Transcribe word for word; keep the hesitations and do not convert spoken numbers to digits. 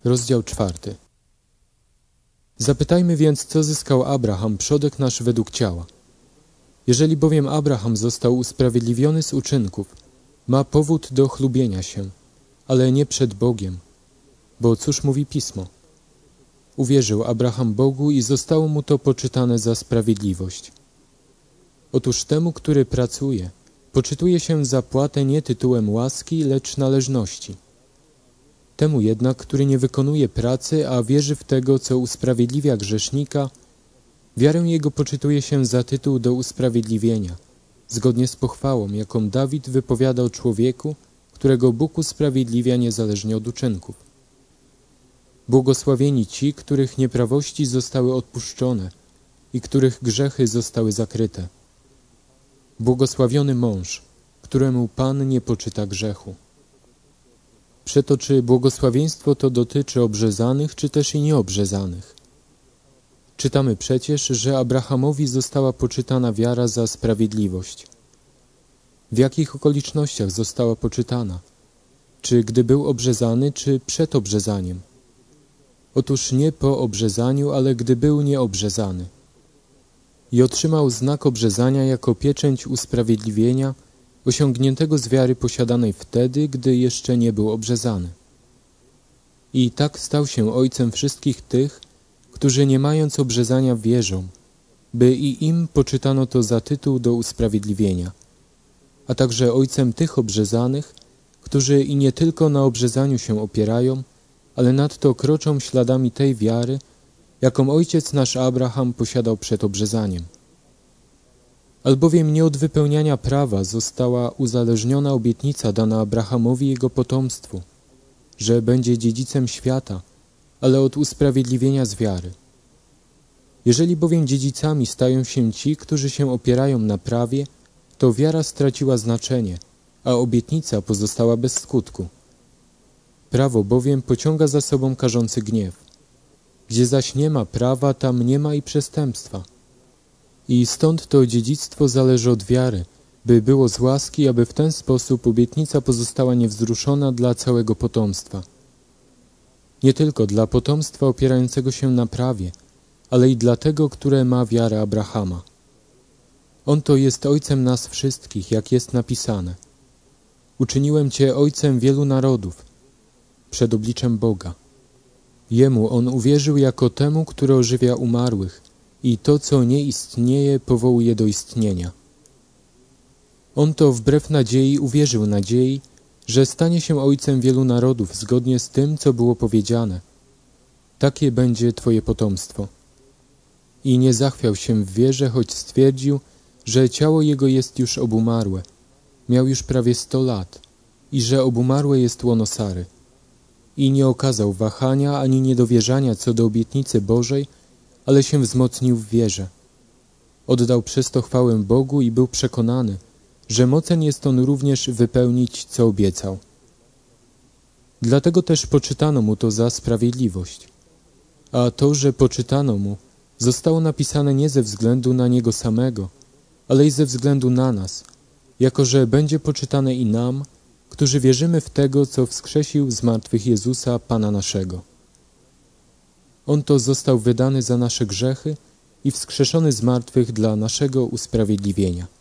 Rozdział czwarty. Zapytajmy więc, co zyskał Abraham, przodek nasz według ciała. Jeżeli bowiem Abraham został usprawiedliwiony z uczynków, ma powód do chlubienia się, ale nie przed Bogiem. Bo cóż mówi Pismo? Uwierzył Abraham Bogu i zostało mu to poczytane za sprawiedliwość. Otóż temu, który pracuje, poczytuje się zapłatę nie tytułem łaski, lecz należności. Temu jednak, który nie wykonuje pracy, a wierzy w tego, co usprawiedliwia grzesznika, wiarę jego poczytuje się za tytuł do usprawiedliwienia, zgodnie z pochwałą, jaką Dawid wypowiada o człowieku, którego Bóg usprawiedliwia niezależnie od uczynków. Błogosławieni ci, których nieprawości zostały odpuszczone i których grzechy zostały zakryte. Błogosławiony mąż, któremu Pan nie poczyta grzechu. Przeto czy błogosławieństwo to dotyczy obrzezanych, czy też i nieobrzezanych? Czytamy przecież, że Abrahamowi została poczytana wiara za sprawiedliwość. W jakich okolicznościach została poczytana? Czy gdy był obrzezany, czy przed obrzezaniem? Otóż nie po obrzezaniu, ale gdy był nieobrzezany. I otrzymał znak obrzezania jako pieczęć usprawiedliwienia, osiągniętego z wiary posiadanej wtedy, gdy jeszcze nie był obrzezany. I tak stał się ojcem wszystkich tych, którzy nie mając obrzezania wierzą, by i im poczytano to za tytuł do usprawiedliwienia, a także ojcem tych obrzezanych, którzy i nie tylko na obrzezaniu się opierają, ale nadto kroczą śladami tej wiary, jaką ojciec nasz Abraham posiadał przed obrzezaniem. Albowiem nie od wypełniania prawa została uzależniona obietnica dana Abrahamowi i jego potomstwu, że będzie dziedzicem świata, ale od usprawiedliwienia z wiary. Jeżeli bowiem dziedzicami stają się ci, którzy się opierają na prawie, to wiara straciła znaczenie, a obietnica pozostała bez skutku. Prawo bowiem pociąga za sobą karzący gniew. Gdzie zaś nie ma prawa, tam nie ma i przestępstwa. I stąd to dziedzictwo zależy od wiary, by było z łaski, aby w ten sposób obietnica pozostała niewzruszona dla całego potomstwa. Nie tylko dla potomstwa opierającego się na prawie, ale i dla tego, które ma wiarę Abrahama. On to jest ojcem nas wszystkich, jak jest napisane. Uczyniłem cię ojcem wielu narodów, przed obliczem Boga. Jemu on uwierzył jako temu, który ożywia umarłych i to, co nie istnieje, powołuje do istnienia. On to wbrew nadziei uwierzył nadziei, że stanie się ojcem wielu narodów zgodnie z tym, co było powiedziane. Takie będzie twoje potomstwo. I nie zachwiał się w wierze, choć stwierdził, że ciało jego jest już obumarłe. Miał już prawie sto lat i że obumarłe jest łono Sary. I nie okazał wahania ani niedowierzania co do obietnicy Bożej, ale się wzmocnił w wierze. Oddał przez to chwałę Bogu i był przekonany, że mocen jest on również wypełnić, co obiecał. Dlatego też poczytano mu to za sprawiedliwość. A to, że poczytano mu, zostało napisane nie ze względu na niego samego, ale i ze względu na nas, jako że będzie poczytane i nam, którzy wierzymy w tego, co wskrzesił z martwych Jezusa, Pana naszego. On to został wydany za nasze grzechy i wskrzeszony z martwych dla naszego usprawiedliwienia.